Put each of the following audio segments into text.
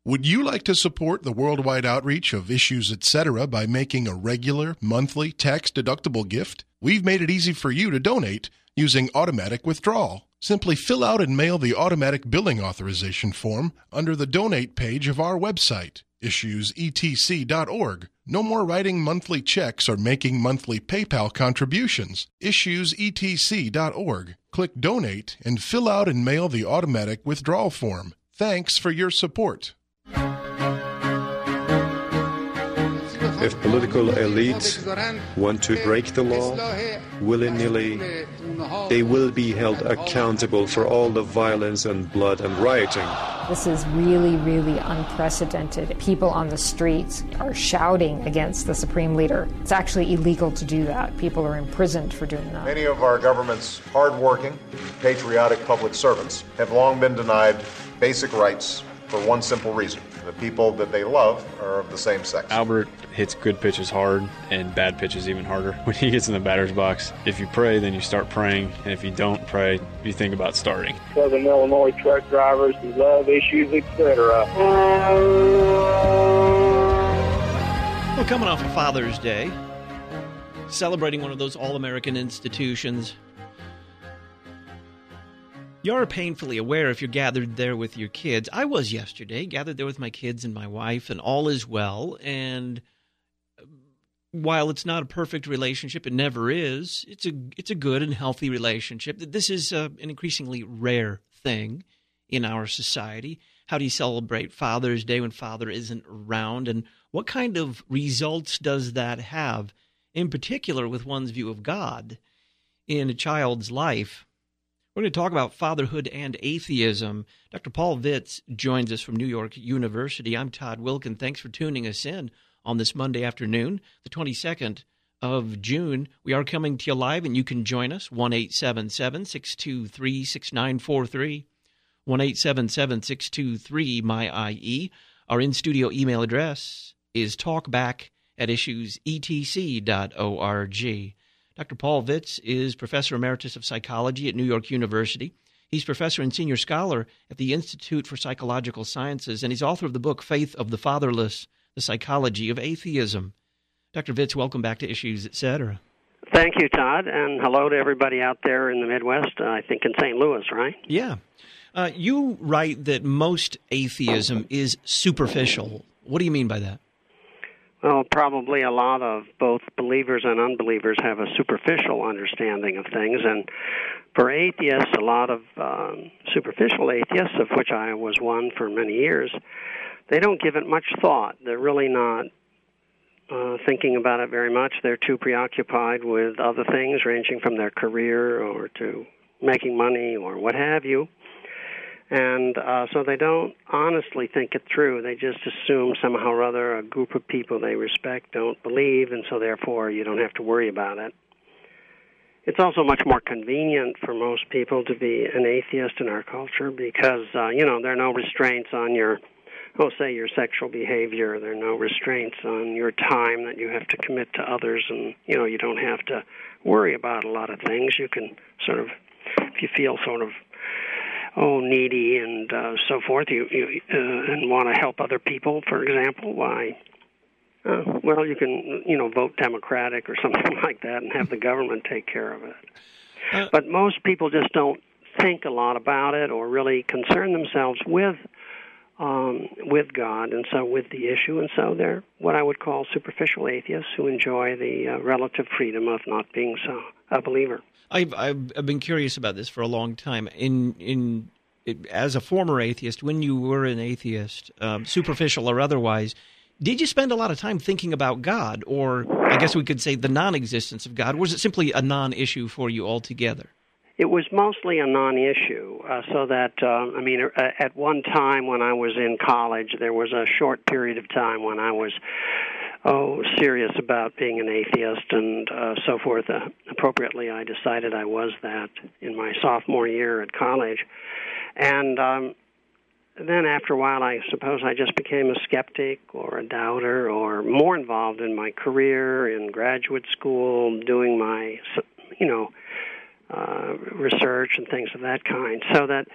Would you like to support the worldwide outreach of Issues Etc. by making a regular, monthly, tax-deductible gift? We've made it easy for you to donate using automatic withdrawal. Simply fill out and mail the automatic billing authorization form under the donate page of our website, issuesetc.org. No more writing monthly checks or making monthly PayPal contributions. Issuesetc.org. Click Donate and fill out and mail the automatic withdrawal form. Thanks for your support. If political elites want to break the law willy-nilly, they will be held accountable for all the violence and blood and rioting. This is really, really unprecedented. People on the streets are shouting against the supreme leader. It's actually illegal to do that. People are imprisoned for doing that. Many of our government's hardworking, patriotic public servants have long been denied basic rights for one simple reason. The people that they love are of the same sex. Albert hits good pitches hard and bad pitches even harder. When he gets in the batter's box, if you pray, then you start praying. And if you don't pray, you think about starting. Southern Illinois truck drivers who love Issues, etc. Well, coming off of Father's Day, celebrating one of those all-American institutions, you're painfully aware if you're gathered there with your kids. I was yesterday, gathered there with my kids and my wife, and all is well. And while it's not a perfect relationship, it never is. It's a good and healthy relationship. This is an increasingly rare thing in our society. How do you celebrate Father's Day when Father isn't around? And what kind of results does that have, in particular with one's view of God in a child's life? We're going to talk about fatherhood and atheism. Dr. Paul Vitz joins us from New York University. I'm Todd Wilkin. Thanks for tuning us in on this Monday afternoon, the 22nd of June. We are coming to you live, and you can join us, 1-877-623-6943, 1-877-623-MY-IE. Our in-studio email address is talkback@issuesetc.org. Dr. Paul Vitz is Professor Emeritus of Psychology at New York University. He's Professor and Senior Scholar at the Institute for Psychological Sciences, and he's author of the book Faith of the Fatherless, The Psychology of Atheism. Dr. Vitz, welcome back to Issues, Etc. Thank you, Todd, and hello to everybody out there in the Midwest, I think in St. Louis, right? Yeah. You write that most atheism is superficial. What do you mean by that? Well, probably a lot of both believers and unbelievers have a superficial understanding of things, and for atheists, a lot of superficial atheists, of which I was one for many years, they don't give it much thought. They're really not thinking about it very much. They're too preoccupied with other things, ranging from their career or to making money or what have you. And so they don't honestly think it through. They just assume somehow or other a group of people they respect don't believe, and so therefore you don't have to worry about it. It's also much more convenient for most people to be an atheist in our culture because, there are no restraints on your sexual behavior. There are no restraints on your time that you have to commit to others, and, you don't have to worry about a lot of things. You can sort of, if you feel sort of needy and so forth, you and want to help other people, for example, why? You can, vote Democratic or something like that and have the government take care of it. But most people just don't think a lot about it or really concern themselves with God and so with the issue, and so they're what I would call superficial atheists who enjoy the relative freedom of not being a believer. I've been curious about this for a long time. As a former atheist, when you were an atheist, superficial or otherwise, did you spend a lot of time thinking about God, or I guess we could say the non-existence of God? Or was it simply a non-issue for you altogether? It was mostly a non-issue, so that, at one time when I was in college, there was a short period of time when I was serious about being an atheist and so forth. Appropriately, I decided I was that in my sophomore year at college. And then after a while, I suppose I just became a skeptic or a doubter or more involved in my career in graduate school, doing my, research and things of that kind. So that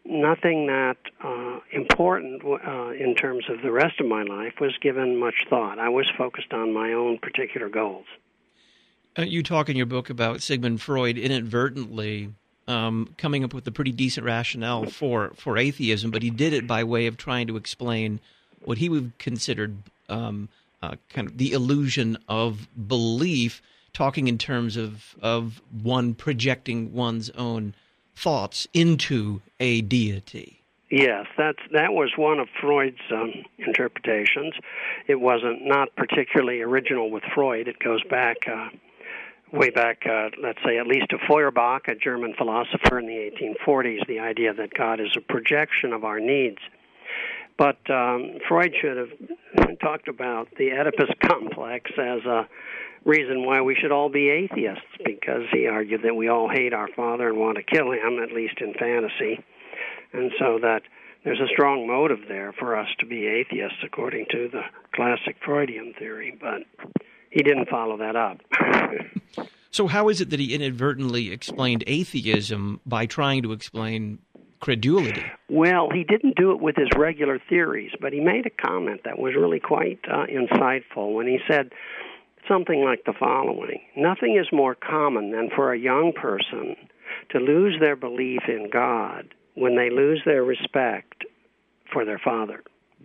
nothing that important in terms of the rest of my life was given much thought. I was focused on my own particular goals. You talk in your book about Sigmund Freud inadvertently coming up with a pretty decent rationale for atheism, but he did it by way of trying to explain what he would consider kind of the illusion of belief, talking in terms of one projecting one's own thoughts into a deity. Yes, that was one of Freud's interpretations. It wasn't not particularly original with Freud. It goes back way back, let's say at least to Feuerbach, a German philosopher in the 1840s, the idea that God is a projection of our needs. But Freud should have talked about the Oedipus complex as a reason why we should all be atheists, because he argued that we all hate our father and want to kill him, at least in fantasy, and so that there's a strong motive there for us to be atheists according to the classic Freudian theory, but he didn't follow that up. So how is it that he inadvertently explained atheism by trying to explain credulity? Well, he didn't do it with his regular theories, but he made a comment that was really quite insightful when he said something like the following: nothing is more common than for a young person to lose their belief in God when they lose their respect for their father.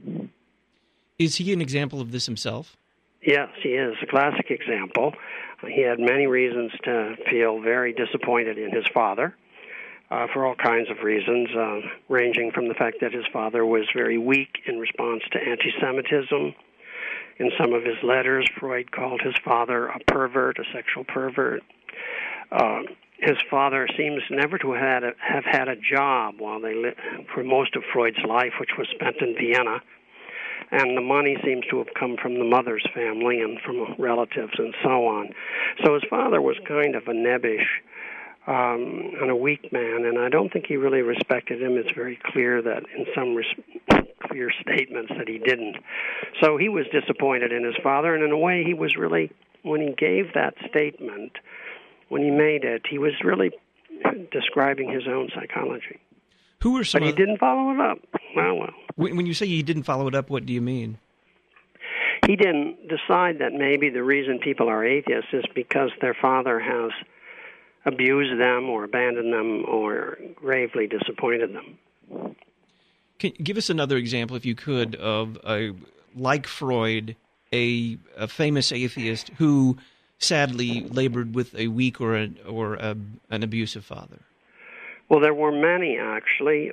Is he an example of this himself? Yes, he is a classic example. He had many reasons to feel very disappointed in his father, for all kinds of reasons, ranging from the fact that his father was very weak in response to anti-Semitism. In some of his letters, Freud called his father a pervert, a sexual pervert. His father seems never to have had a job while they lived for most of Freud's life, which was spent in Vienna. And the money seems to have come from the mother's family and from relatives and so on. So his father was kind of a nebbish and a weak man, and I don't think he really respected him. It's very clear that in some clear statements that he didn't. So he was disappointed in his father, and in a way he was really, when he gave that statement, when he made it, he was really describing his own psychology. Who are some? But he didn't follow it up. Well. When you say he didn't follow it up, what do you mean? He didn't decide that maybe the reason people are atheists is because their father has abused them or abandoned them or gravely disappointed them. Can you give us another example, if you could, of like Freud, a famous atheist who sadly labored with a weak or an abusive father? Well, there were many, actually.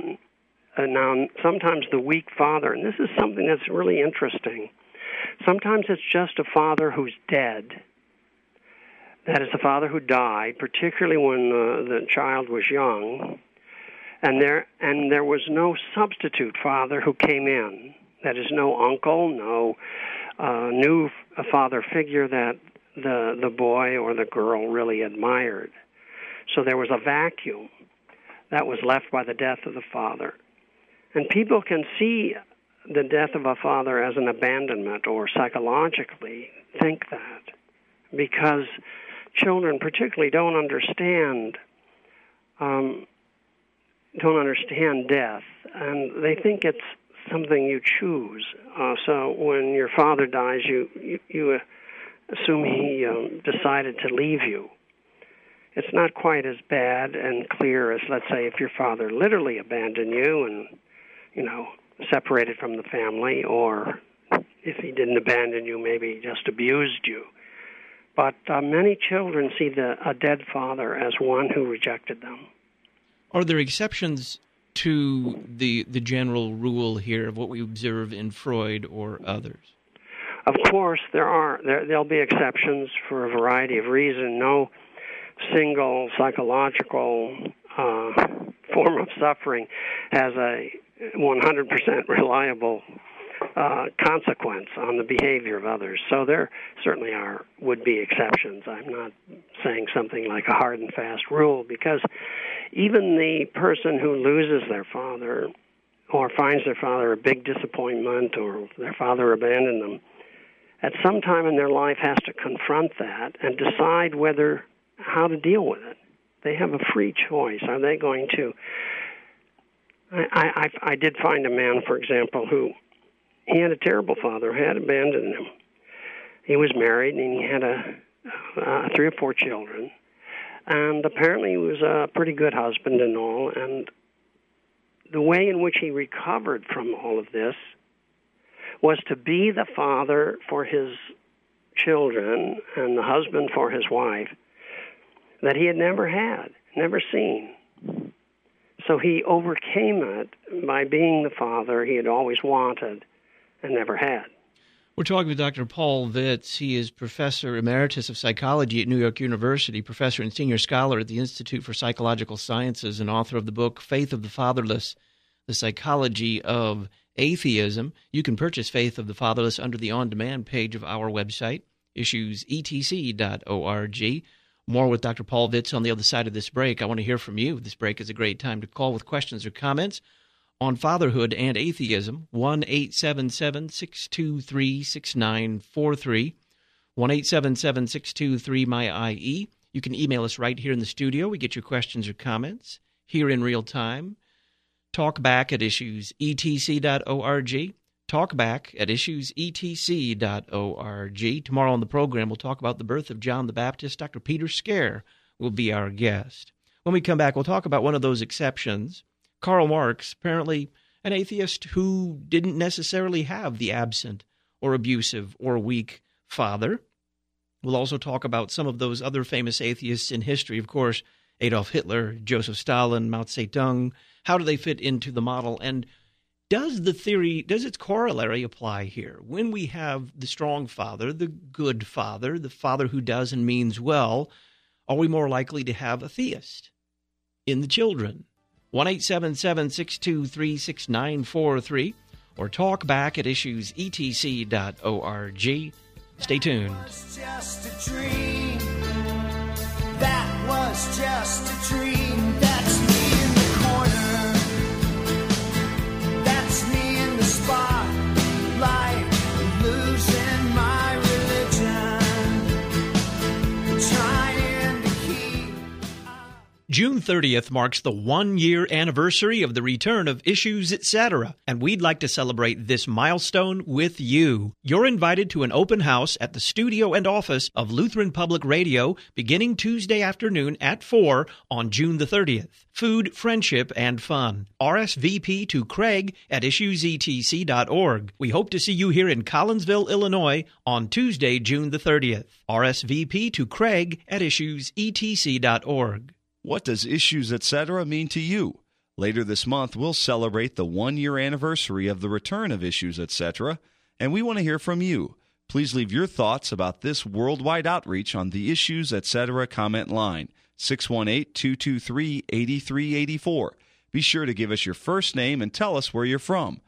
Now, sometimes the weak father, and this is something that's really interesting, sometimes it's just a father who's dead. That is, a father who died, particularly when the child was young, and there was no substitute father who came in. That is, no uncle, no new father figure that the boy or the girl really admired. So there was a vacuum that was left by the death of the father. And people can see the death of a father as an abandonment or psychologically think that because children particularly don't understand death, and they think it's something you choose. So when your father dies, you assume he decided to leave you. It's not quite as bad and clear as, let's say, if your father literally abandoned you and, separated from the family, or if he didn't abandon you, maybe he just abused you. But many children see a dead father as one who rejected them. Are there exceptions to the general rule here of what we observe in Freud or others? Of course, there are. There'll be exceptions for a variety of reasons. No single psychological form of suffering has a 100% reliable consequence on the behavior of others. So there certainly would be exceptions. I'm not saying something like a hard and fast rule, because even the person who loses their father or finds their father a big disappointment or their father abandoned them, at some time in their life has to confront that and decide how to deal with it. They have a free choice. Are they going to I did find a man, for example, who he had a terrible father who had abandoned him. He was married, and he had 3 or 4 children. And apparently he was a pretty good husband and all. And the way in which he recovered from all of this was to be the father for his children and the husband for his wife that he had never seen. So he overcame it by being the father he had always wanted and never had. We're talking with Dr. Paul Vitz. He is Professor Emeritus of Psychology at New York University, Professor and Senior Scholar at the Institute for Psychological Sciences, and author of the book Faith of the Fatherless, The Psychology of Atheism. You can purchase Faith of the Fatherless under the on-demand page of our website, issuesetc.org. More with Dr. Paul Vitz on the other side of this break. I want to hear from you. This break is a great time to call with questions or comments on fatherhood and atheism. 1-877-623-6943. 1-877-623-MY-IE. You can email us right here in the studio. We get your questions or comments here in real time. Talk back at issuesetc.org. Talk back at issuesetc.org. Tomorrow on the program, we'll talk about the birth of John the Baptist. Dr. Peter Scare will be our guest. When we come back, we'll talk about one of those exceptions. Karl Marx, apparently an atheist who didn't necessarily have the absent or abusive or weak father. We'll also talk about some of those other famous atheists in history. Of course, Adolf Hitler, Joseph Stalin, Mao Zedong. How do they fit into the model? And does its corollary apply here? When we have the strong father, the good father, the father who does and means well, are we more likely to have a theist in the children? 1-877-623-6943 or talk back at issuesetc.org. Stay tuned. That was just a dream. That was just a dream. That's me in the corner. That's me in the spotlight, losing my religion, trying to keep. June 30th marks the 1-year anniversary of the return of Issues, Etc., and we'd like to celebrate this milestone with you. You're invited to an open house at the studio and office of Lutheran Public Radio beginning Tuesday afternoon at 4 on June the 30th. Food, friendship, and fun. RSVP to Craig at issuesetc.org. We hope to see you here in Collinsville, Illinois on Tuesday, June the 30th. RSVP to Craig at issuesetc.org. What does Issues, Etc. mean to you? Later this month, we'll celebrate the 1-year anniversary of the return of Issues, Etc., and we want to hear from you. Please leave your thoughts about this worldwide outreach on the Issues, Etc. comment line, 618-223-8384. Be sure to give us your first name and tell us where you're from,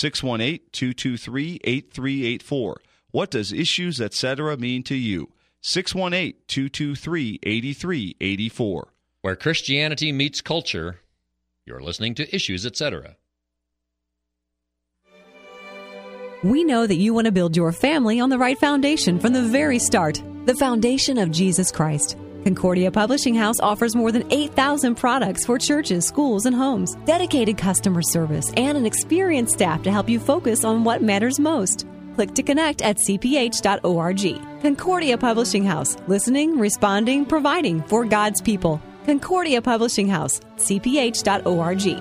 618-223-8384. What does Issues, Etc. mean to you? 618-223-8384. Where Christianity meets culture, you're listening to Issues, Etc. We know that you want to build your family on the right foundation from the very start, the foundation of Jesus Christ. Concordia Publishing House offers more than 8,000 products for churches, schools, and homes, dedicated customer service, and an experienced staff to help you focus on what matters most. Click to connect at cph.org. Concordia Publishing House, listening, responding, providing for God's people. Concordia Publishing House, cph.org.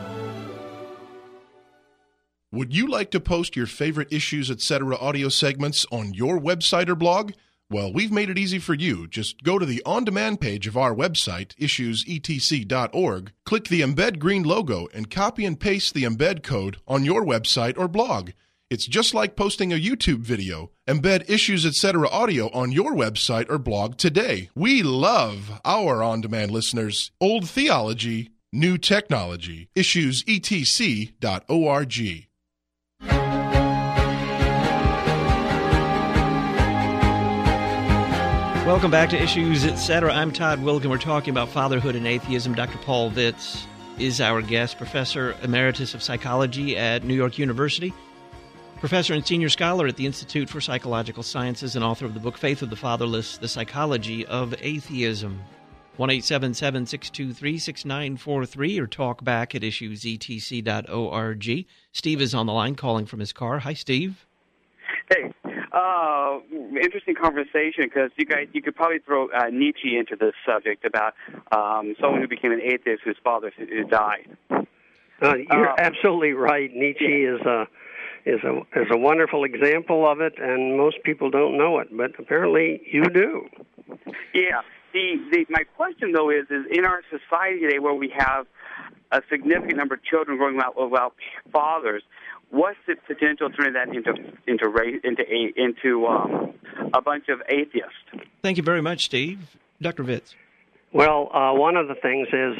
Would you like to post your favorite Issues, Etc. audio segments on your website or blog? Well, we've made it easy for you. Just go to the on-demand page of our website, issuesetc.org, click the Embed Green logo, and copy and paste the embed code on your website or blog. It's just like posting a YouTube video. Embed Issues, Etc. audio on your website or blog today. We love our on-demand listeners. Old theology, new technology. Issuesetc.org. Welcome back to Issues, Etc. I'm Todd Wilken. We're talking about fatherhood and atheism. Dr. Paul Vitz is our guest, Professor Emeritus of Psychology at New York University, Professor and Senior Scholar at the Institute for Psychological Sciences, and author of the book Faith of the Fatherless, The Psychology of Atheism. 1-877-623-6943 or talk back at issuesetc.org. Steve is on the line calling from his car. Hi, Steve. Hey, interesting conversation because you could probably throw Nietzsche into this subject about someone who became an atheist whose father died. You're absolutely right. Nietzsche is a wonderful example of it, and most people don't know it, but apparently you do. Yeah. My question though is in our society today, where we have a significant number of children growing up without fathers, what's the potential to turn that into a bunch of atheists? Thank you very much, Steve. Dr. Vitz. Well, one of the things is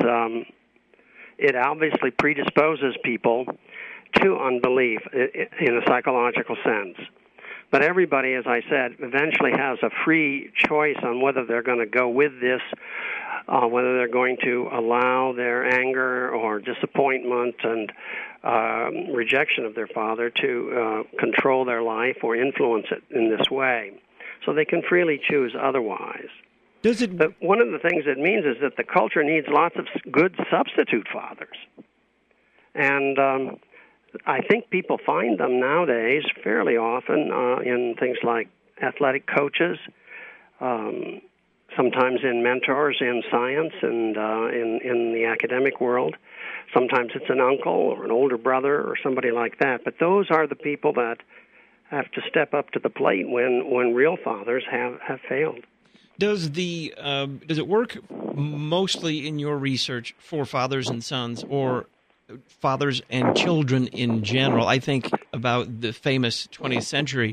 it obviously predisposes people to unbelief in a psychological sense. But everybody, as I said, eventually has a free choice on whether they're going to go with this, whether they're going to allow their anger or disappointment and rejection of their father to control their life or influence it in this way. So they can freely choose otherwise. But one of the things it means is that the culture needs lots of good substitute fathers. And I think people find them nowadays fairly often in things like athletic coaches, sometimes in mentors in science and in the academic world. Sometimes it's an uncle or an older brother or somebody like that. But those are the people that have to step up to the plate when real fathers have failed. Does it work mostly in your research for fathers and sons, or fathers and children in general? I think about the famous 20th century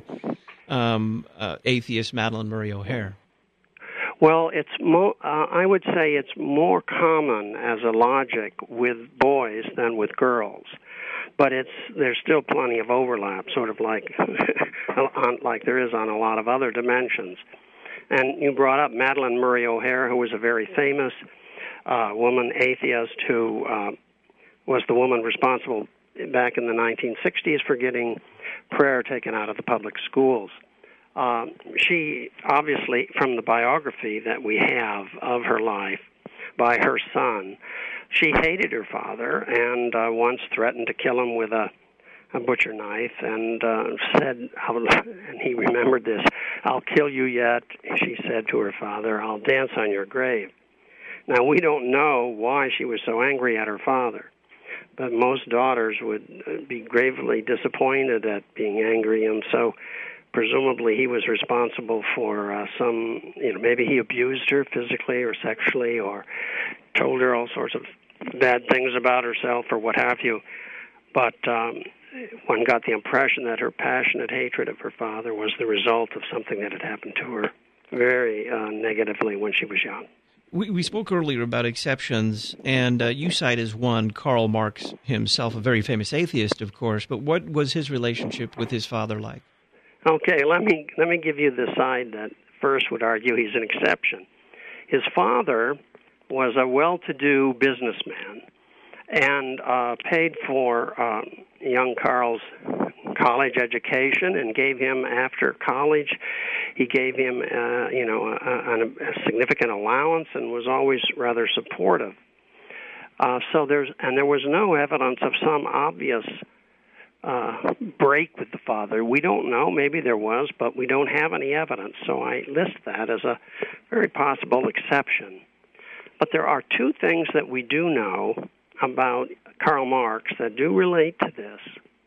atheist Madalyn Murray O'Hair. Well, I would say it's more common as a logic with boys than with girls, but there's still plenty of overlap, sort of like there is on a lot of other dimensions. And you brought up Madalyn Murray O'Hair, who was a very famous woman atheist who was the woman responsible back in the 1960s for getting prayer taken out of the public schools. She, obviously, from the biography that we have of her life by her son, she hated her father and once threatened to kill him with a butcher knife and said, and he remembered this, "I'll kill you yet," she said to her father, "I'll dance on your grave." Now, we don't know why she was so angry at her father, but most daughters would be gravely disappointed at being angry, and so presumably he was responsible for maybe he abused her physically or sexually or told her all sorts of bad things about herself or what have you. But one got the impression that her passionate hatred of her father was the result of something that had happened to her very negatively when she was young. We spoke earlier about exceptions, and you cite as one Karl Marx himself, a very famous atheist, of course, but what was his relationship with his father like? Okay, let me give you the side that first would argue he's an exception. His father was a well-to-do businessman and paid for young Karl's college education and gave him, after college, he gave him a significant allowance and was always rather supportive. So there was no evidence of some obvious break with the father. We don't know. Maybe there was, but we don't have any evidence. So I list that as a very possible exception. But there are two things that we do know about Karl Marx that do relate to this.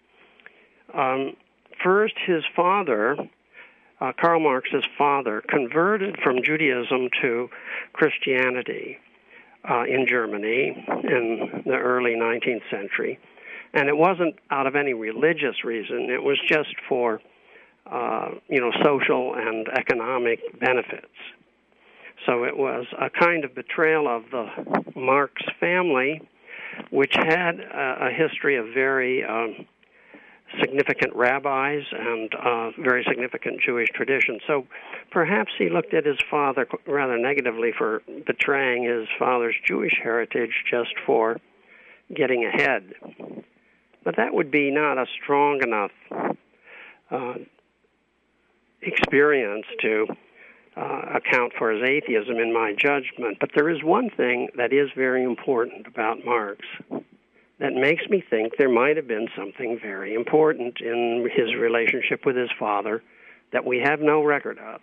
First, his father, Karl Marx's father, converted from Judaism to Christianity in Germany in the early 19th century. And it wasn't out of any religious reason. It was just for, social and economic benefits. So it was a kind of betrayal of the Marx family, which had a history of very significant rabbis and very significant Jewish tradition. So perhaps he looked at his father rather negatively for betraying his father's Jewish heritage just for getting ahead. But that would be not a strong enough experience to account for his atheism in my judgment. But there is one thing that is very important about Marx that makes me think there might have been something very important in his relationship with his father that we have no record of.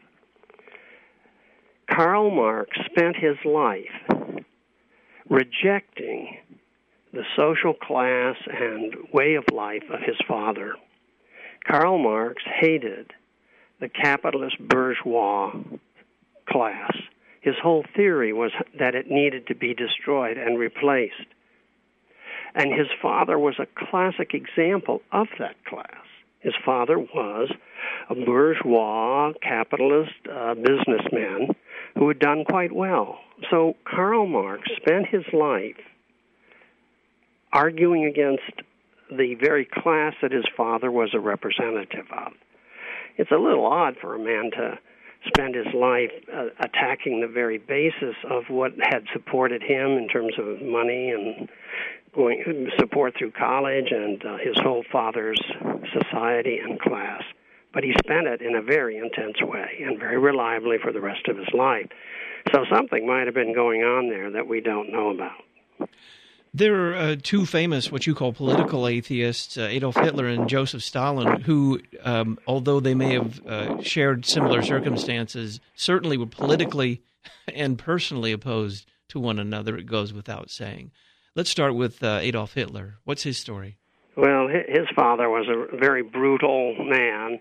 Karl Marx spent his life rejecting the social class and way of life of his father. Karl Marx hated the capitalist bourgeois class. His whole theory was that it needed to be destroyed and replaced. And his father was a classic example of that class. His father was a bourgeois capitalist businessman who had done quite well. So Karl Marx spent his life arguing against the very class that his father was a representative of. It's a little odd for a man to spend his life attacking the very basis of what had supported him in terms of money and support through college and his whole father's society and class. But he spent it in a very intense way and very reliably for the rest of his life. So something might have been going on there that we don't know about. There are two famous, what you call political atheists, Adolf Hitler and Joseph Stalin, who, although they may have shared similar circumstances, certainly were politically and personally opposed to one another, it goes without saying. Let's start with Adolf Hitler. What's his story? Well, his father was a very brutal man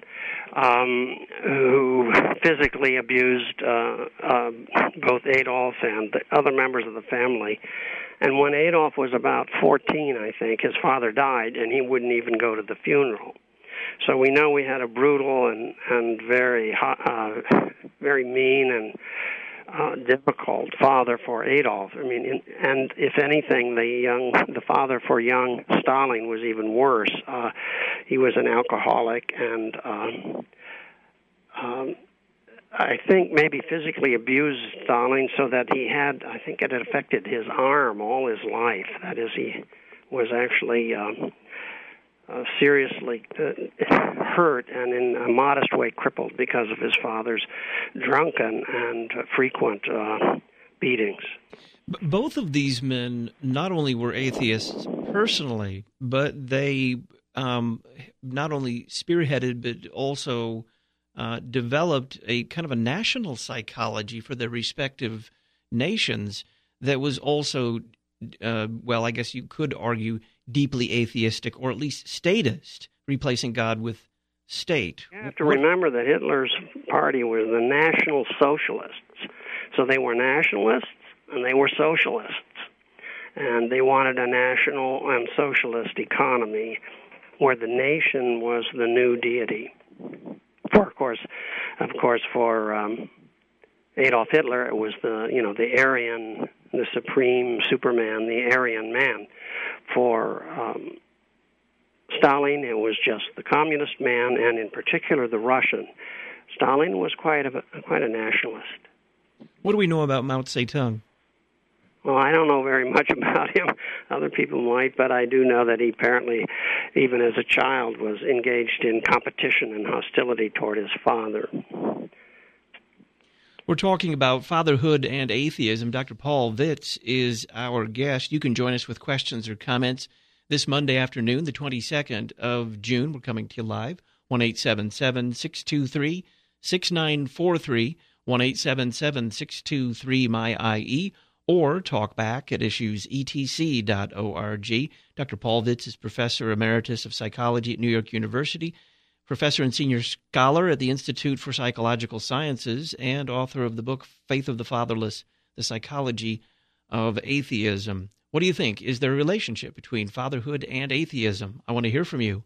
who physically abused both Adolf and the other members of the family. And when Adolf was about 14, I think, his father died, and he wouldn't even go to the funeral. So we know we had a brutal and very very mean and difficult father for Adolf. I mean, and if anything, the father for young Stalin was even worse. He was an alcoholic and I think maybe physically abused Stalin so that he had, I think it had affected his arm all his life. That is, he was actually seriously hurt and in a modest way crippled because of his father's drunken and frequent beatings. Both of these men not only were atheists personally, but they not only spearheaded but also developed a kind of a national psychology for their respective nations that was also, well, I guess you could argue, deeply atheistic or at least statist, replacing God with state. You have to remember that Hitler's party was the National Socialists. So they were nationalists and they were socialists. And they wanted a national and socialist economy where the nation was the new deity. Of course, for Adolf Hitler, it was the Aryan, the supreme Superman, the Aryan man. For Stalin, it was just the communist man, and in particular the Russian. Stalin was quite a nationalist. What do we know about Mao Zedong? Well, I don't know very much about him. Other people might, but I do know that he apparently, even as a child, was engaged in competition and hostility toward his father. We're talking about fatherhood and atheism. Dr. Paul Vitz is our guest. You can join us with questions or comments this Monday afternoon, the 22nd of June. We're coming to you live, 1-877-623-6943, 1-877-623-MY-IE, or talk back at issuesetc.org. Dr. Paul Vitz is Professor Emeritus of Psychology at New York University, Professor and Senior Scholar at the Institute for Psychological Sciences, and author of the book Faith of the Fatherless, The Psychology of Atheism. What do you think? Is there a relationship between fatherhood and atheism? I want to hear from you.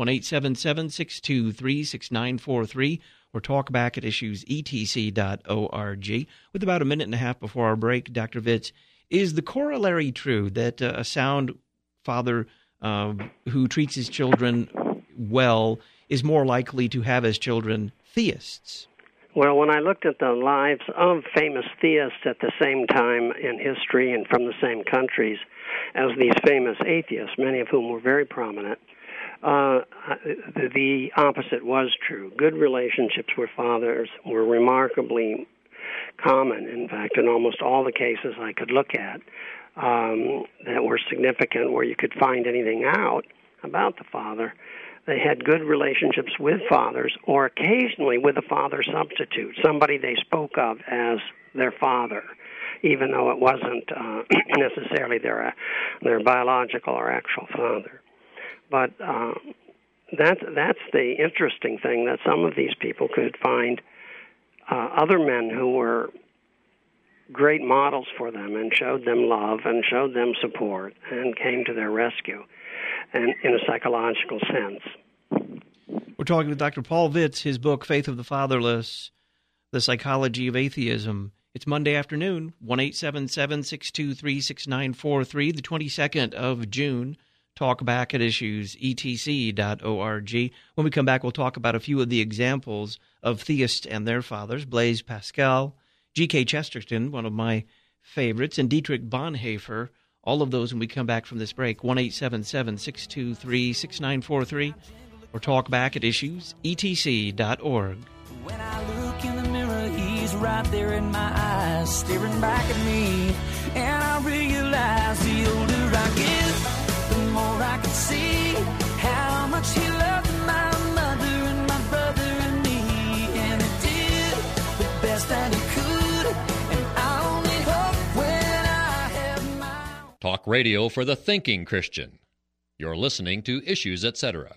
1-877-623-6943, or talk back at issuesetc.org. With about a minute and a half before our break, Dr. Vitz, is the corollary true that a sound father who treats his children well is more likely to have as children theists? Well, when I looked at the lives of famous theists at the same time in history and from the same countries as these famous atheists, many of whom were very prominent, the opposite was true. Good relationships with fathers were remarkably common. In fact, in almost all the cases I could look at that were significant where you could find anything out about the father, they had good relationships with fathers or occasionally with a father substitute, somebody they spoke of as their father, even though it wasn't necessarily their biological or actual father. But that's the interesting thing, that some of these people could find other men who were great models for them and showed them love and showed them support and came to their rescue, and in a psychological sense. We're talking with Dr. Paul Vitz, his book, Faith of the Fatherless, The Psychology of Atheism. It's Monday afternoon, 1-877-623-6943, the 22nd of June. Talk back at issuesetc.org. When we come back, we'll talk about a few of the examples of theists and their fathers, Blaise Pascal, G.K. Chesterton, one of my favorites, and Dietrich Bonhoeffer. All of those when we come back from this break. 1-877-623-6943 or talk back at issuesetc.org. When I look in the mirror, he's right there in my eyes, staring back at me. And I realize the older I get, the more I can see how much he loved my mother and my brother and me. And he did the best that he could, and I only hope when I have my... Talk radio for the thinking Christian. You're listening to Issues, Etc.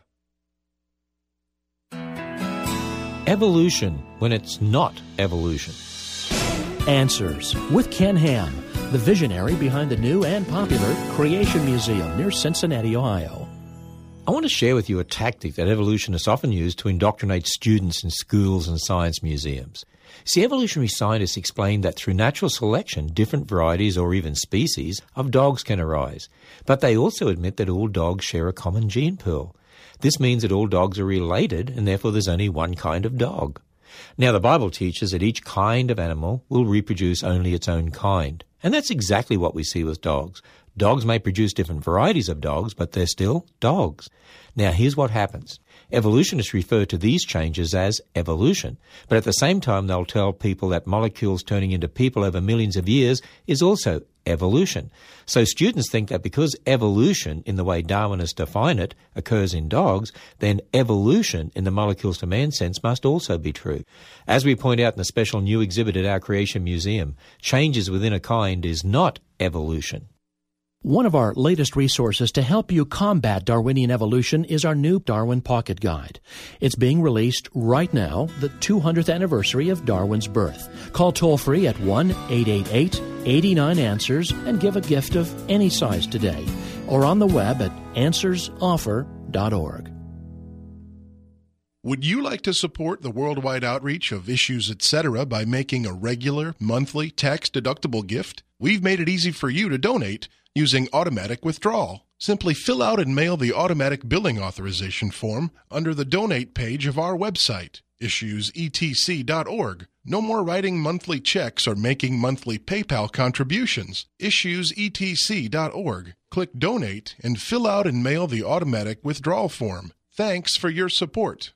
Evolution when it's not evolution. Answers with Ken Ham, the visionary behind the new and popular Creation Museum near Cincinnati, Ohio. I want to share with you a tactic that evolutionists often use to indoctrinate students in schools and science museums. See, evolutionary scientists explain that through natural selection, different varieties or even species of dogs can arise. But they also admit that all dogs share a common gene pool. This means that all dogs are related, and therefore there's only one kind of dog. Now, the Bible teaches that each kind of animal will reproduce only its own kind. And that's exactly what we see with dogs. Dogs may produce different varieties of dogs, but they're still dogs. Now, here's what happens. Evolutionists refer to these changes as evolution, but at the same time they'll tell people that molecules turning into people over millions of years is also evolution. So students think that because evolution, in the way Darwinists define it, occurs in dogs, then evolution in the molecules to man sense must also be true. As we point out in the special new exhibit at our Creation Museum, changes within a kind is not evolution. One of our latest resources to help you combat Darwinian evolution is our new Darwin Pocket Guide. It's being released right now, the 200th anniversary of Darwin's birth. Call toll-free at 1-888-89-ANSWERS and give a gift of any size today, or on the web at answersoffer.org. Would you like to support the worldwide outreach of Issues Etc. by making a regular, monthly, tax-deductible gift? We've made it easy for you to donate using automatic withdrawal. Simply fill out and mail the automatic billing authorization form under the donate page of our website, issuesetc.org. No more writing monthly checks or making monthly PayPal contributions. Issuesetc.org. Click donate and fill out and mail the automatic withdrawal form. Thanks for your support.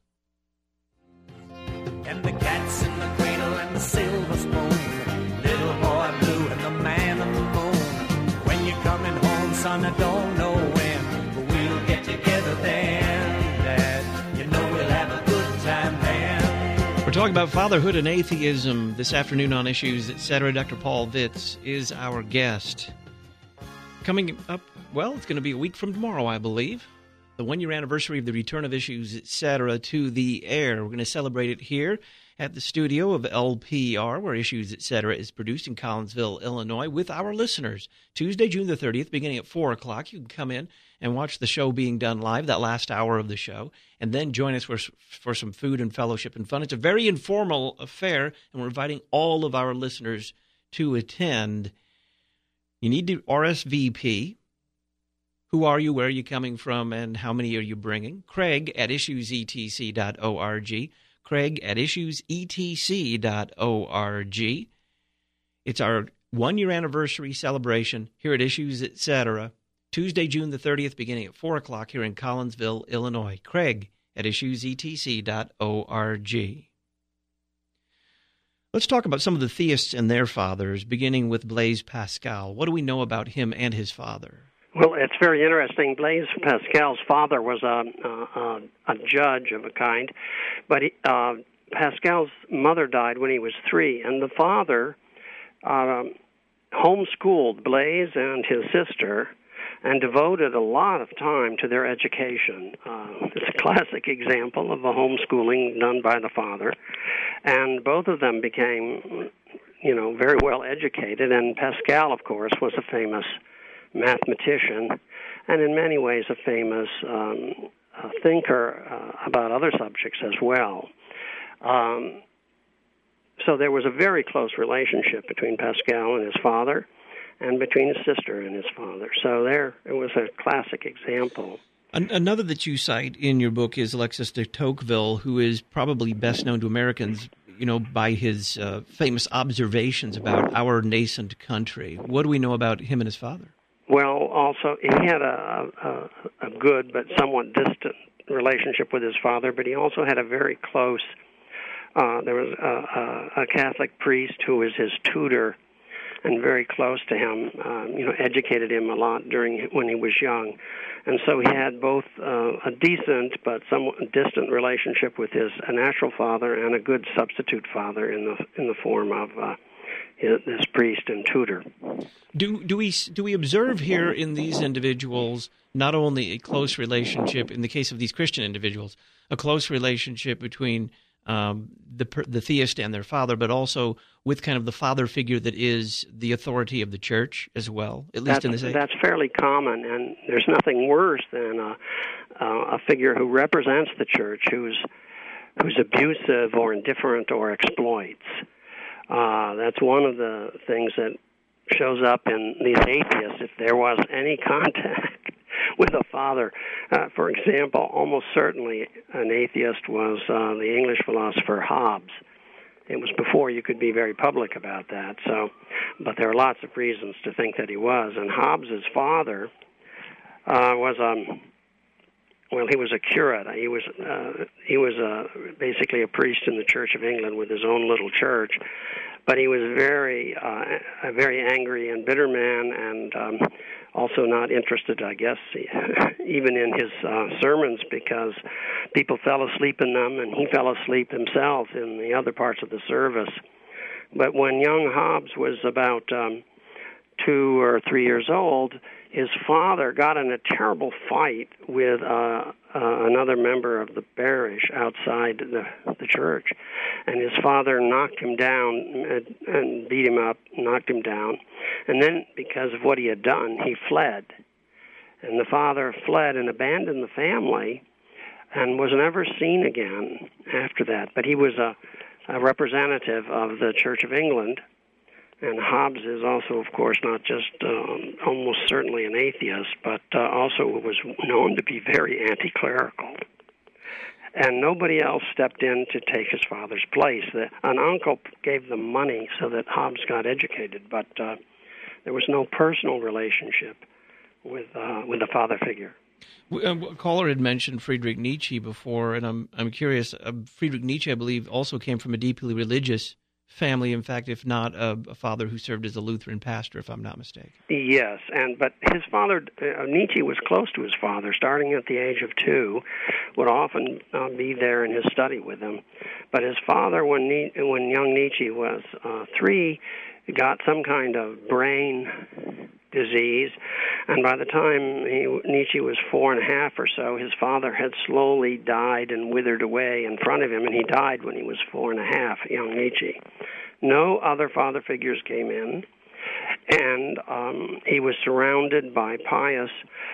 And the cat's in the cradle and the silver spoon, little boy blue and the man on the moon. When you're coming home, son, I don't know when, but we'll get together then, Dad. You know we'll have a good time then. We're talking about fatherhood and atheism this afternoon on Issues, Etc. Dr. Paul Vitz is our guest. Coming up, well, it's going to be a week from tomorrow, I believe. The one-year anniversary of the return of Issues, Etc. to the air. We're going to celebrate it here at the studio of LPR, where Issues, Etc. is produced in Collinsville, Illinois, with our listeners. Tuesday, June the 30th, beginning at 4 o'clock. You can come in and watch the show being done live, that last hour of the show, and then join us for some food and fellowship and fun. It's a very informal affair, and we're inviting all of our listeners to attend. You need to RSVP. Who are you, where are you coming from, and how many are you bringing? Craig at issuesetc.org. Craig at issuesetc.org. It's our one-year anniversary celebration here at Issues, Etc. Tuesday, June the 30th, beginning at 4 o'clock here in Collinsville, Illinois. Craig at issuesetc.org. Let's talk about some of the theists and their fathers, beginning with Blaise Pascal. What do we know about him and his father? Well, it's very interesting. Blaise Pascal's father was a judge of a kind, but Pascal's mother died when he was 3, and the father homeschooled Blaise and his sister and devoted a lot of time to their education. It's a classic example of a homeschooling done by the father, and both of them became, very well educated, and Pascal, of course, was a famous mathematician, and in many ways a famous thinker about other subjects as well. So there was a very close relationship between Pascal and his father, and between his sister and his father. So it was a classic example. Another that you cite in your book is Alexis de Tocqueville, who is probably best known to Americans, by his famous observations about our nascent country. What do we know about him and his father? Well, also, he had a good but somewhat distant relationship with his father, but he also had a very close, there was a Catholic priest who was his tutor and very close to him, educated him a lot when he was young. And so he had both a decent but somewhat distant relationship with his natural father and a good substitute father in the form of this priest and tutor. Do we observe here in these individuals not only a close relationship, in the case of these Christian individuals, a close relationship between the theist and their father, but also with kind of the father figure that is the authority of the church as well, at least in this age? That's fairly common, and there's nothing worse than a figure who represents the church who's abusive or indifferent or exploits. That's one of the things that shows up in these atheists, if there was any contact with a father. For example, almost certainly an atheist was the English philosopher Hobbes. It was before you could be very public about that. But there are lots of reasons to think that he was. And Hobbes's father was he was a curate. He was basically a priest in the Church of England with his own little church. But he was a very angry and bitter man, and also not interested, I guess, even in his sermons, because people fell asleep in them, and he fell asleep himself in the other parts of the service. But when young Hobbes was about 2 or 3 years old, his father got in a terrible fight with another member of the parish outside the church, and his father knocked him down and beat him up, knocked him down, and then because of what he had done, he fled. And the father fled and abandoned the family and was never seen again after that. But he was a representative of the Church of England. And Hobbes is also, of course, not just almost certainly an atheist, but also was known to be very anti-clerical. And nobody else stepped in to take his father's place. An uncle gave them money so that Hobbes got educated, but there was no personal relationship with the father figure. A caller had mentioned Friedrich Nietzsche before, and I'm curious. Friedrich Nietzsche, I believe, also came from a deeply religious family, in fact, if not a father who served as a Lutheran pastor, if I'm not mistaken. Yes, but his father, Nietzsche was close to his father, starting at the age of 2, would often be there in his study with him. But his father, when young Nietzsche was 3, got some kind of brain disease, and by the time Nietzsche was 4.5 or so, his father had slowly died and withered away in front of him, and he died when he was 4.5, young Nietzsche. No other father figures came in, and he was surrounded by pious,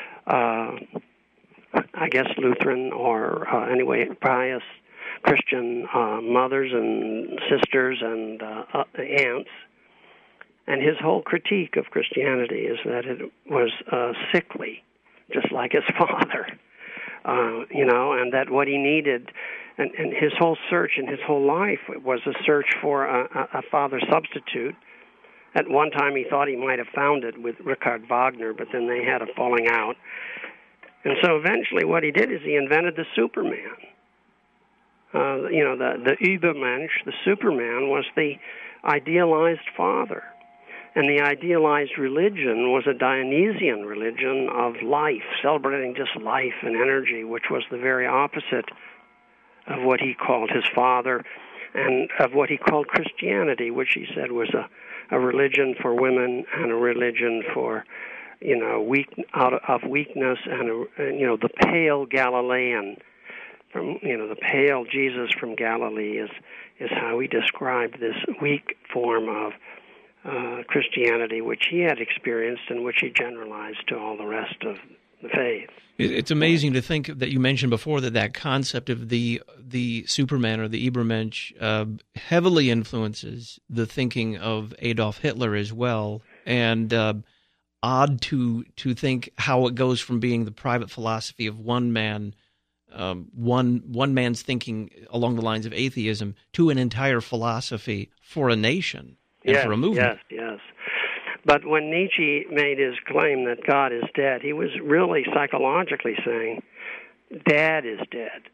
I guess Lutheran or anyway pious Christian mothers and sisters and aunts. And his whole critique of Christianity is that it was sickly, just like his father, and that what he needed, and his whole search and his whole life was a search for a father substitute. At one time he thought he might have found it with Richard Wagner, but then they had a falling out. And so eventually what he did is he invented the Superman. The Übermensch, the Superman, was the idealized father. And the idealized religion was a Dionysian religion of life, celebrating just life and energy, which was the very opposite of what he called his father and of what he called Christianity, which he said was a religion for women and a religion for, out of weakness and, the pale Galilean. The pale Jesus from Galilee is how he described this weak form of Christianity, which he had experienced and which he generalized to all the rest of the faith. It's amazing to think that you mentioned before that concept of the Superman or the Übermensch heavily influences the thinking of Adolf Hitler as well, and odd to think how it goes from being the private philosophy of one man, one man's thinking along the lines of atheism, to an entire philosophy for a nation and for a movement. Yes. But when Nietzsche made his claim that God is dead, he was really psychologically saying, Dad is dead.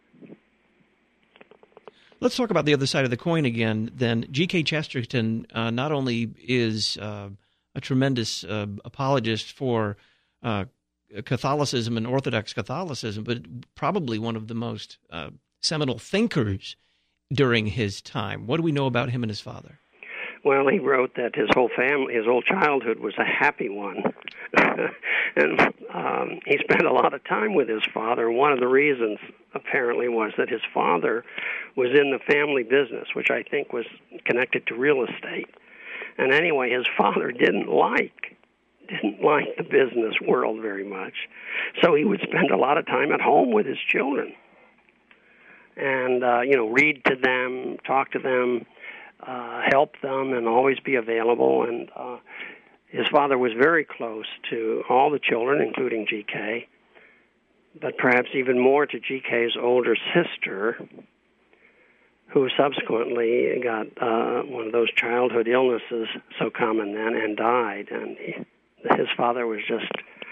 Let's talk about the other side of the coin again, then. G.K. Chesterton not only is a tremendous apologist for Catholicism and Orthodox Catholicism, but probably one of the most seminal thinkers during his time. What do we know about him and his father? Well, he wrote that his whole family, his whole childhood was a happy one. And he spent a lot of time with his father. One of the reasons, apparently, was that his father was in the family business, which I think was connected to real estate. And anyway, his father didn't like the business world very much. So he would spend a lot of time at home with his children and, read to them, talk to them, help them, and always be available. And his father was very close to all the children, including G.K., but perhaps even more to G.K.'s older sister, who subsequently got one of those childhood illnesses so common then and died. And his father was just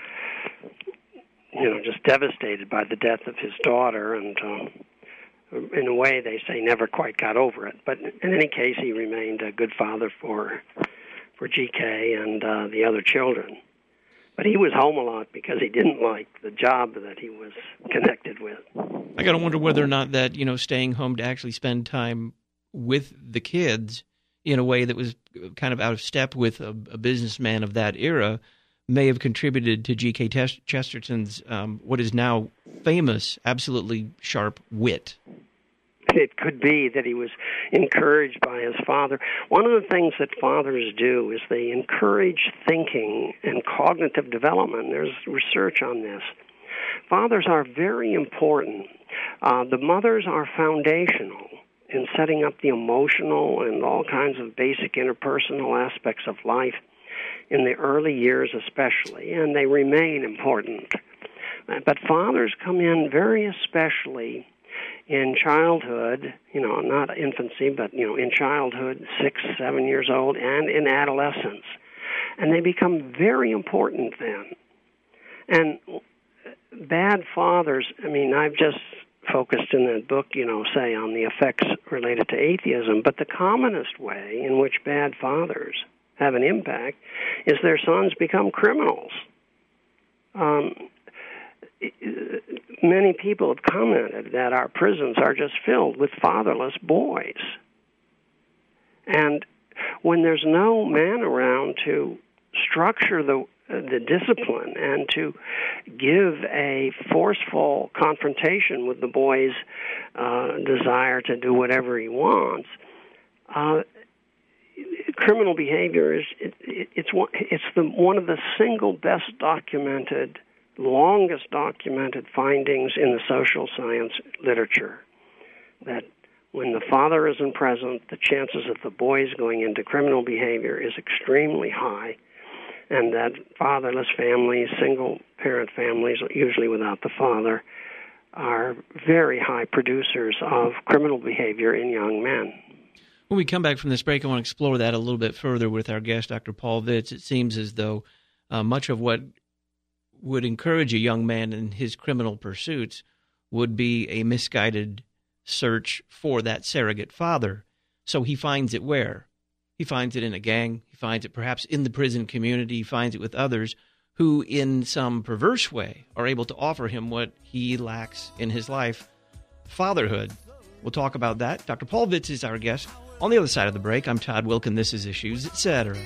devastated by the death of his daughter, and in a way, they say, never quite got over it. But in any case, he remained a good father for G.K. and the other children. But he was home a lot because he didn't like the job that he was connected with. I got to wonder whether or not that, staying home to actually spend time with the kids in a way that was kind of out of step with a businessman of that era may have contributed to G.K. Chesterton's what is now famous, absolutely sharp wit. It could be that he was encouraged by his father. One of the things that fathers do is they encourage thinking and cognitive development. There's research on this. Fathers are very important. The mothers are foundational in setting up the emotional and all kinds of basic interpersonal aspects of life in the early years especially, and they remain important. But fathers come in very especially in childhood, not infancy, but, in childhood, 6, 7 years old, and in adolescence. And they become very important then. And bad fathers, I've just focused in that book, say, on the effects related to atheism, but the commonest way in which bad fathers have an impact is their sons become criminals. Many people have commented that our prisons are just filled with fatherless boys. And when there's no man around to structure the discipline and to give a forceful confrontation with the boy's desire to do whatever he wants, criminal behavior is one of the single best documented, longest documented findings in the social science literature, that when the father isn't present, the chances of the boys going into criminal behavior is extremely high, and that fatherless families, single-parent families, usually without the father, are very high producers of criminal behavior in young men. When we come back from this break, I want to explore that a little bit further with our guest, Dr. Paul Vitz. It seems as though much of what would encourage a young man in his criminal pursuits would be a misguided search for that surrogate father. So he finds it where? He finds it in a gang. He finds it perhaps in the prison community. He finds it with others who, in some perverse way, are able to offer him what he lacks in his life, fatherhood. We'll talk about that. Dr. Paul Vitz is our guest. On the other side of the break, I'm Todd Wilken. This is Issues, Etc.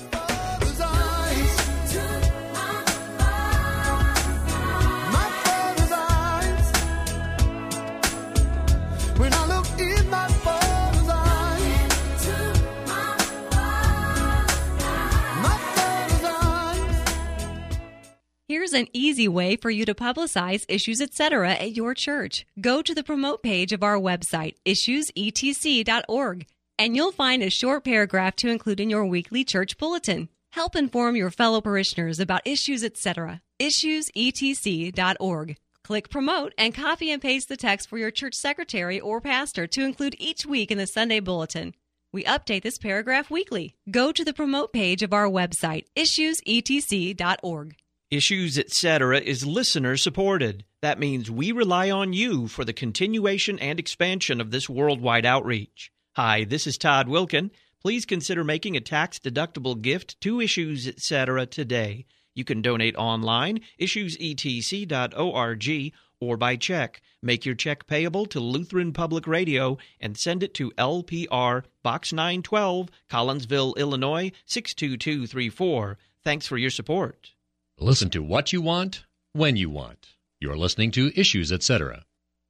Here's an easy way for you to publicize Issues Etc. at your church. Go to the promote page of our website, issuesetc.org, and you'll find a short paragraph to include in your weekly church bulletin. Help inform your fellow parishioners about Issues Etc. issuesetc.org. Click promote and copy and paste the text for your church secretary or pastor to include each week in the Sunday bulletin. We update this paragraph weekly. Go to the promote page of our website, issuesetc.org. Issues, Etc. is listener-supported. That means we rely on you for the continuation and expansion of this worldwide outreach. Hi, this is Todd Wilken. Please consider making a tax-deductible gift to Issues, Etc. today. You can donate online, issuesetc.org, or by check. Make your check payable to Lutheran Public Radio and send it to LPR Box 912, Collinsville, Illinois, 62234. Thanks for your support. Listen to what you want, when you want. You're listening to Issues, Etc.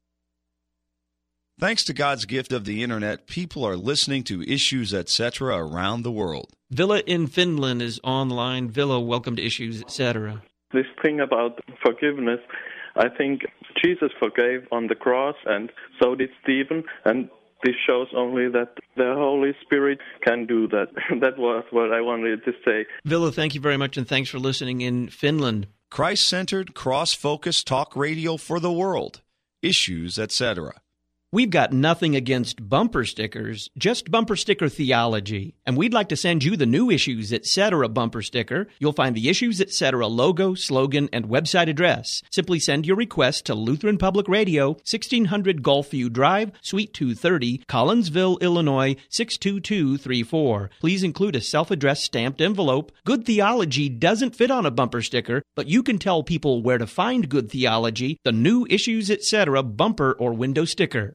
Thanks to God's gift of the Internet, people are listening to Issues, Etc. around the world. Villa in Finland is online. Villa, welcome to Issues, Etc. This thing about forgiveness, I think Jesus forgave on the cross, and so did Stephen, and this shows only that the Holy Spirit can do that. That was what I wanted to say. Villa, thank you very much, and thanks for listening in Finland. Christ-centered, cross-focused talk radio for the world. Issues, Etc. We've got nothing against bumper stickers, just bumper sticker theology. And we'd like to send you the new Issues, Etc. bumper sticker. You'll find the Issues, Etc. logo, slogan, and website address. Simply send your request to Lutheran Public Radio, 1600 Gulfview Drive, Suite 230, Collinsville, Illinois, 62234. Please include a self-addressed stamped envelope. Good theology doesn't fit on a bumper sticker, but you can tell people where to find good theology, the new Issues, Etc. bumper or window sticker.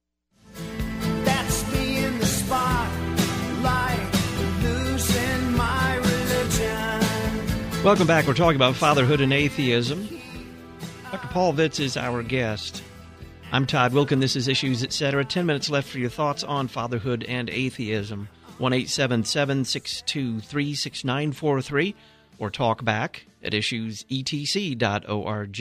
Welcome back. We're talking about fatherhood and atheism. Dr. Paul Vitz is our guest. I'm Todd Wilken. This is Issues, Etc. 10 minutes left for your thoughts on fatherhood and atheism. 1-877-623-6943 or talk back at issuesetc.org.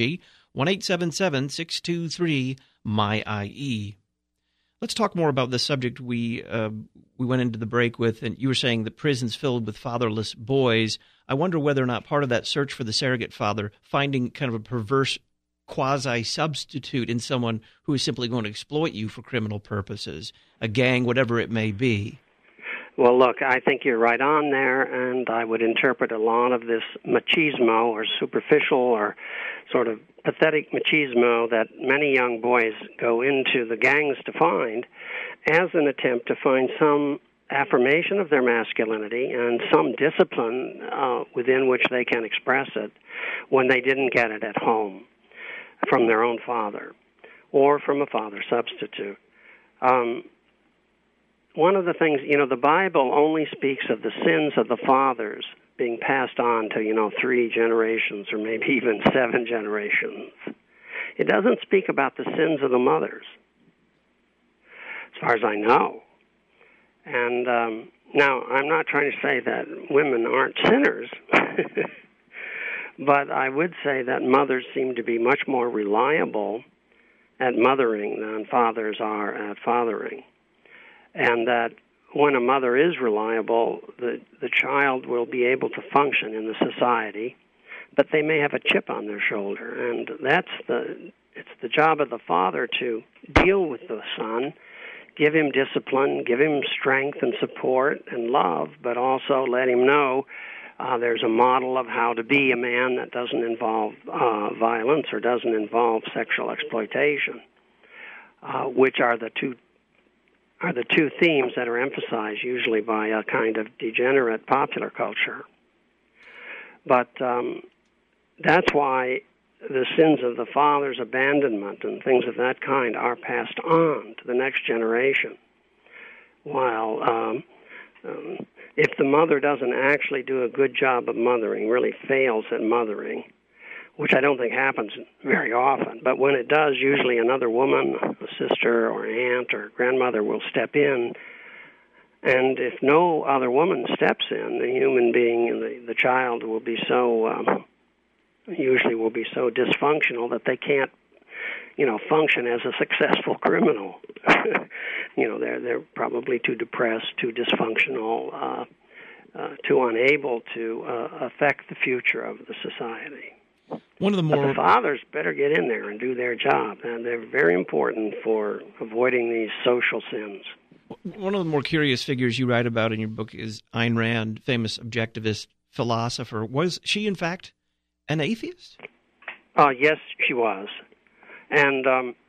1-877-623-MY-IE. Let's talk more about the subject we went into the break with, and you were saying that prisons filled with fatherless boys. I wonder whether or not part of that search for the surrogate father, finding kind of a perverse quasi-substitute in someone who is simply going to exploit you for criminal purposes, a gang, whatever it may be. Well, look, I think you're right on there, and I would interpret a lot of this machismo or superficial or sort of pathetic machismo that many young boys go into the gangs to find as an attempt to find some affirmation of their masculinity and some discipline within which they can express it when they didn't get it at home from their own father or from a father substitute. One of the things, the Bible only speaks of the sins of the fathers being passed on to, 3 generations or maybe even 7 generations. It doesn't speak about the sins of the mothers, as far as I know. And now, I'm not trying to say that women aren't sinners, but I would say that mothers seem to be much more reliable at mothering than fathers are at fathering. And that when a mother is reliable, the child will be able to function in the society, but they may have a chip on their shoulder. And it's the job of the father to deal with the son, give him discipline, give him strength and support and love, but also let him know there's a model of how to be a man that doesn't involve violence or doesn't involve sexual exploitation. which are the two themes that are emphasized usually by a kind of degenerate popular culture. But that's why the sins of the father's abandonment and things of that kind are passed on to the next generation. While if the mother doesn't actually do a good job of mothering, really fails at mothering, which I don't think happens very often, but when it does, usually another woman, a sister or aunt or grandmother will step in. And if no other woman steps in, the human being, the child will be so, usually will be so dysfunctional that they can't, function as a successful criminal. They're probably too depressed, too dysfunctional, too unable to affect the future of the society. But the fathers better get in there and do their job, and they're very important for avoiding these social sins. One of the more curious figures you write about in your book is Ayn Rand, famous objectivist philosopher. Was she, in fact, an atheist? Yes, she was. And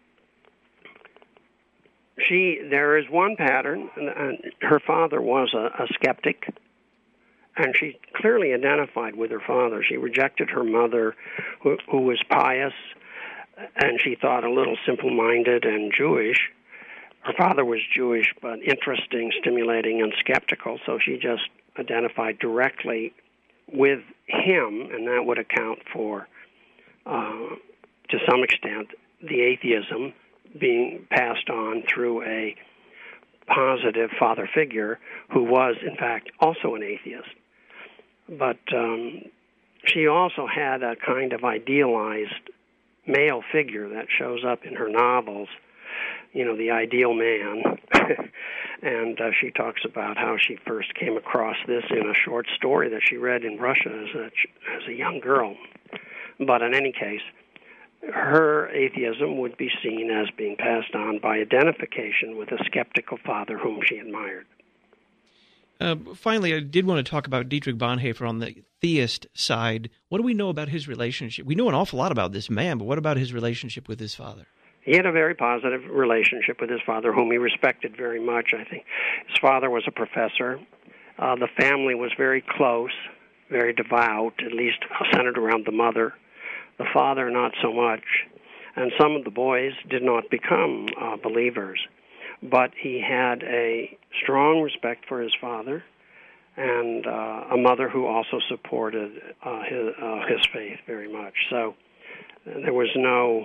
there is one pattern, and her father was a skeptic, and she clearly identified with her father. She rejected her mother, who was pious, and she thought a little simple-minded and Jewish. Her father was Jewish, but interesting, stimulating, and skeptical, so she just identified directly with him, and that would account for, to some extent, the atheism being passed on through a positive father figure who was, in fact, also an atheist. But she also had a kind of idealized male figure that shows up in her novels, the ideal man. And she talks about how she first came across this in a short story that she read in Russia as a young girl. But in any case, her atheism would be seen as being passed on by identification with a skeptical father whom she admired. Finally, I did want to talk about Dietrich Bonhoeffer on the theist side. What do we know about his relationship? We know an awful lot about this man, but what about his relationship with his father? He had a very positive relationship with his father, whom he respected very much, I think. His father was a professor. The family was very close, very devout, at least centered around the mother. The father, not so much. And some of the boys did not become believers. But he had a strong respect for his father and a mother who also supported his faith very much. So there was no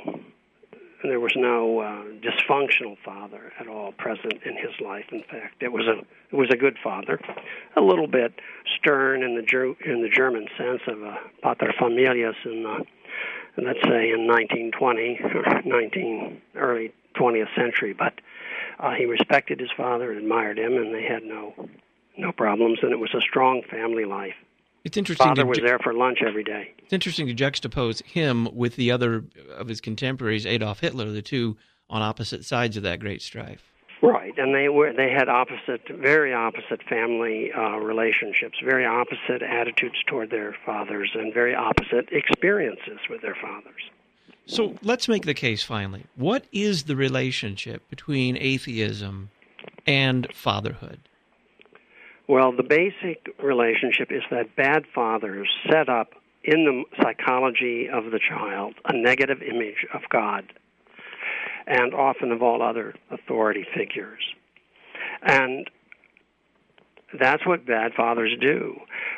dysfunctional father at all present in his life. In fact, it was a good father, a little bit stern in the German sense of a paterfamilias let's say in 1920 or early 20th century. But he respected his father and admired him, and they had no problems, and it was a strong family life. It's interesting. Father was there for lunch every day. It's interesting to juxtapose him with the other of his contemporaries, Adolf Hitler, the two on opposite sides of that great strife. Right, and they had very opposite family relationships, very opposite attitudes toward their fathers, and very opposite experiences with their fathers. So let's make the case finally. What is the relationship between atheism and fatherhood? Well, the basic relationship is that bad fathers set up in the psychology of the child a negative image of God and often of all other authority figures. And that's what bad fathers do.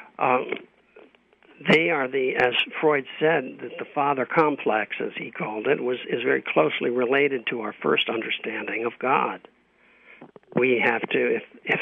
They are as Freud said, that the father complex, as he called it, is very closely related to our first understanding of God. We have to,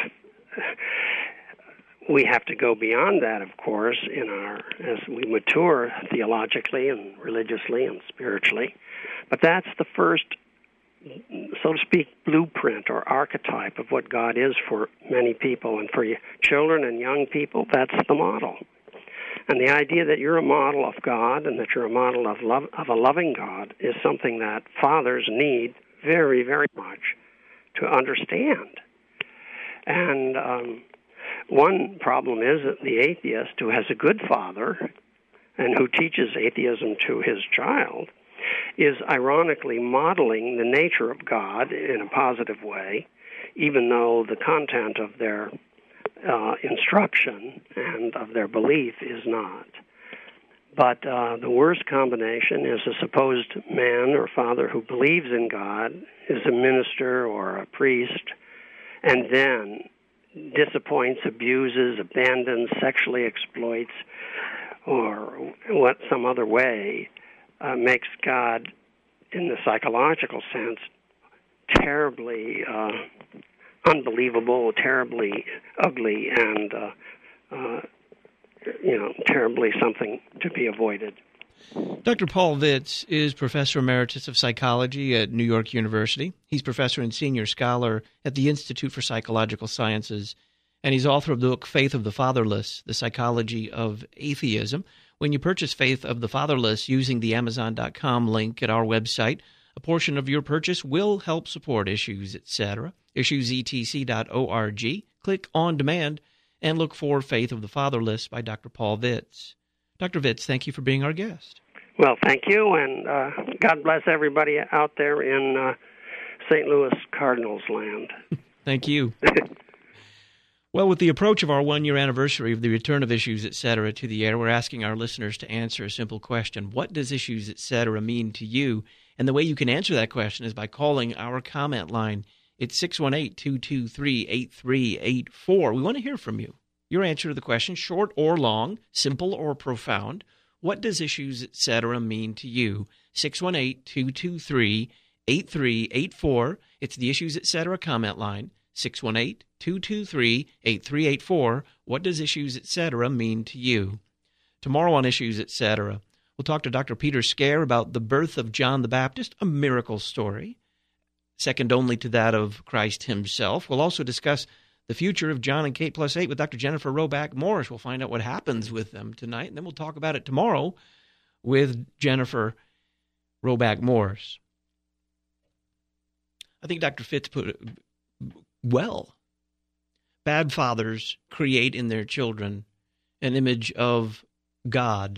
we have to go beyond that, of course, as we mature theologically and religiously and spiritually. But that's the first, so to speak, blueprint or archetype of what God is for many people. And for children and young people, that's the model. And the idea that you're a model of God and that you're a model of a loving God is something that fathers need very, very much to understand. And one problem is that the atheist who has a good father and who teaches atheism to his child is ironically modeling the nature of God in a positive way, even though the content of their instruction and of their belief is not. But the worst combination is a supposed man or father who believes in God, is a minister or a priest, and then disappoints, abuses, abandons, sexually exploits, or what some other way makes God, in the psychological sense, terribly unbelievable, terribly ugly, and terribly something to be avoided. Dr. Paul Vitz is Professor Emeritus of Psychology at New York University. He's Professor and Senior Scholar at the Institute for Psychological Sciences, and he's author of the book Faith of the Fatherless, The Psychology of Atheism. When you purchase Faith of the Fatherless using the Amazon.com link at our website, a portion of your purchase will help support Issues, etc. IssuesETC.org. Click On Demand and look for Faith of the Fatherless by Dr. Paul Vitz. Dr. Vitz, thank you for being our guest. Well, thank you, and God bless everybody out there in St. Louis Cardinals land. Thank you. Well, with the approach of our one-year anniversary of the return of Issues, etc. to the air, we're asking our listeners to answer a simple question. What does Issues, etc. mean to you? And the way you can answer that question is by calling our comment line. It's 618-223-8384. We want to hear from you. Your answer to the question, short or long, simple or profound. What does Issues, etc. mean to you? 618-223-8384. It's the Issues, etc. comment line. 618-223-8384. What does Issues, etc. mean to you? Tomorrow on Issues, etc., we'll talk to Dr. Peter Scare about the birth of John the Baptist, a miracle story, second only to that of Christ himself. We'll also discuss the future of John and Kate Plus 8 with Dr. Jennifer Roback Morris. We'll find out what happens with them tonight, and then we'll talk about it tomorrow with Jennifer Roback Morris. I think Dr. Fitz put it well. Bad fathers create in their children an image of God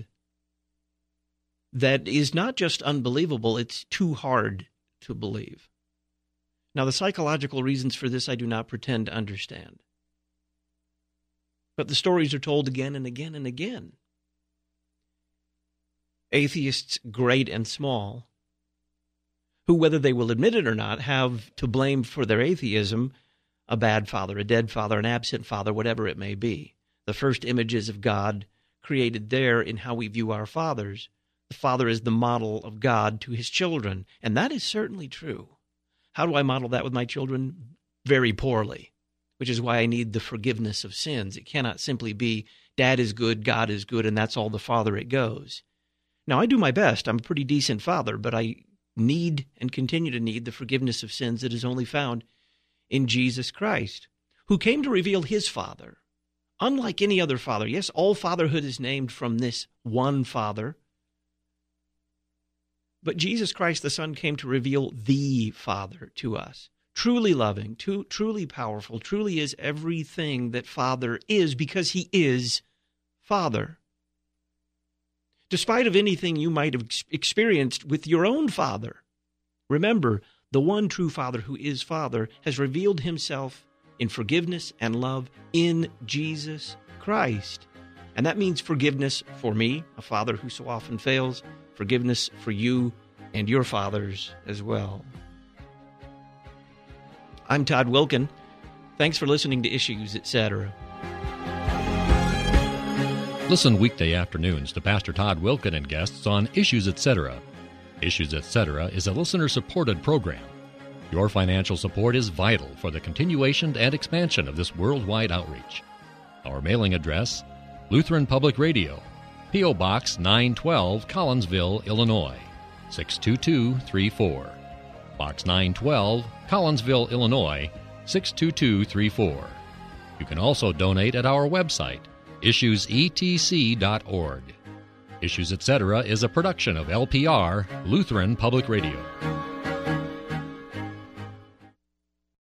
that is not just unbelievable, it's too hard to believe. Now, the psychological reasons for this I do not pretend to understand. But the stories are told again and again and again. Atheists, great and small, who, whether they will admit it or not, have to blame for their atheism a bad father, a dead father, an absent father, whatever it may be. The first images of God created there in how we view our fathers. The father is the model of God to his children, and that is certainly true. How do I model that with my children? Very poorly, which is why I need the forgiveness of sins. It cannot simply be, Dad is good, God is good, and that's all the farther it goes. Now, I do my best. I'm a pretty decent father, but I need and continue to need the forgiveness of sins that is only found in Jesus Christ, who came to reveal his Father. Unlike any other father, yes, all fatherhood is named from this one Father, but Jesus Christ, the Son, came to reveal the Father to us. Truly loving, truly powerful, truly is everything that Father is because he is Father. Despite of anything you might have experienced with your own father, remember, the one true Father who is Father has revealed himself in forgiveness and love in Jesus Christ. And that means forgiveness for me, a father who so often fails, forgiveness for you and your fathers as well. I'm Todd Wilkin. Thanks for listening to Issues, etc. Listen weekday afternoons to Pastor Todd Wilkin and guests on Issues, etc. Issues, etc. is a listener-supported program. Your financial support is vital for the continuation and expansion of this worldwide outreach. Our mailing address, Lutheran Public Radio, P.O. Box 912, Collinsville, Illinois, 62234. Box 912, Collinsville, Illinois, 62234. You can also donate at our website, issuesetc.org. Issues, etc. is a production of LPR, Lutheran Public Radio.